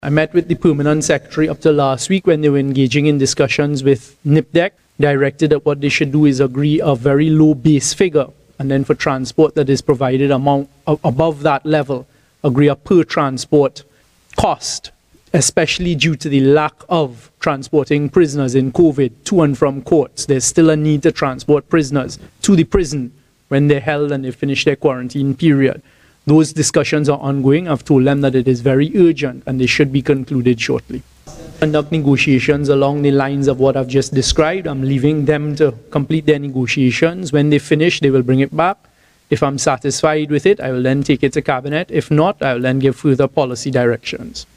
I met with the permanent secretary up to last week when they were engaging in discussions with NIPDEC, directed that what they should do is agree a very low base figure, and then for transport that is provided amount above that level, agree a per transport cost, especially due to the lack of transporting prisoners in COVID to and from courts. There's still a need to transport prisoners to the prison when they're held and they finish their quarantine period. Those discussions are ongoing. I've told them that it is very urgent and they should be concluded shortly. Conduct negotiations along the lines of what I've just described. I'm leaving them to complete their negotiations. When they finish, they will bring it back. If I'm satisfied with it, I will then take it to cabinet. If not, I will then give further policy directions.